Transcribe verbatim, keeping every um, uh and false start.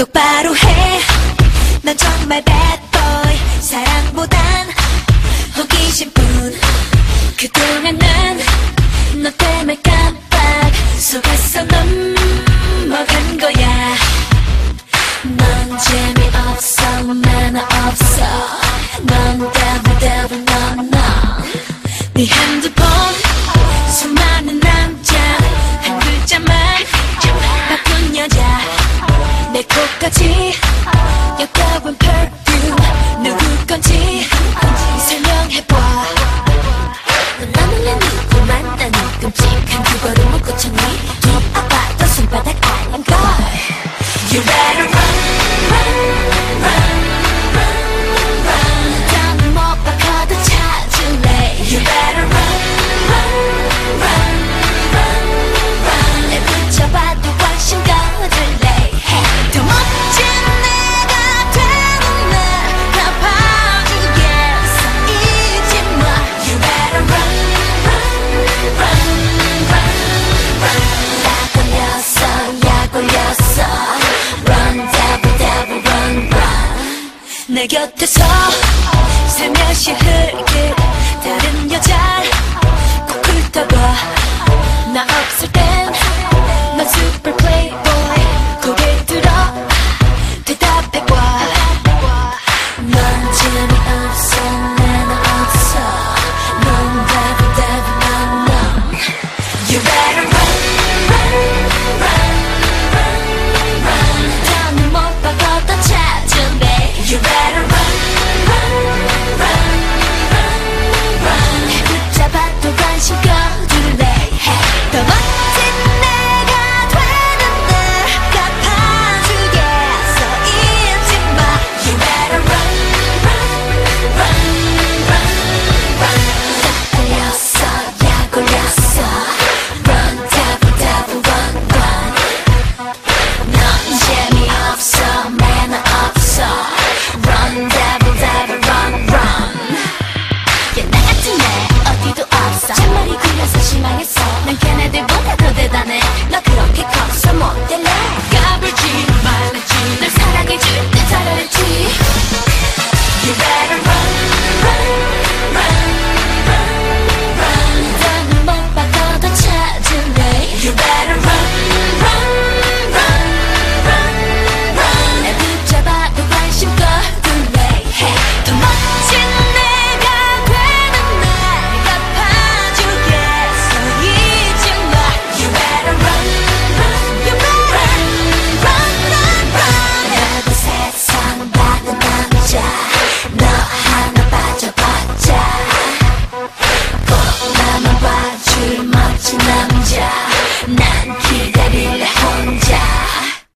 똑바로 해. 넌 정말 bad boy. 사랑보단 호기심뿐. 그동안 난 너 때문에 깜빡 속았어. 넘어간 거야. 넌 재미없어. 매너 없어. 넌 devil devil 넌 너. 네 핸드폰 수많은 남자 한 글자만 바꾼 여자. 내 꽃까지 역겨운 perfume 누구 건지 설명해봐. 넌 나는 누구 만나니 끔찍한 그거를 못 고쳤니. 뒷아파도 손바닥 아닌 걸. You better run run run run run. 더는 못 바꿔도 찾을래. You better run run run run run. 내 붙여봐도 훨씬 거들래. 더 멋진 내가 되는 날 다 봐주겠어. 잊지 마. You better run run run run run. 약 걸렸어 약 걸렸어. Run devil devil run run. 내 곁에서 살며시 흘게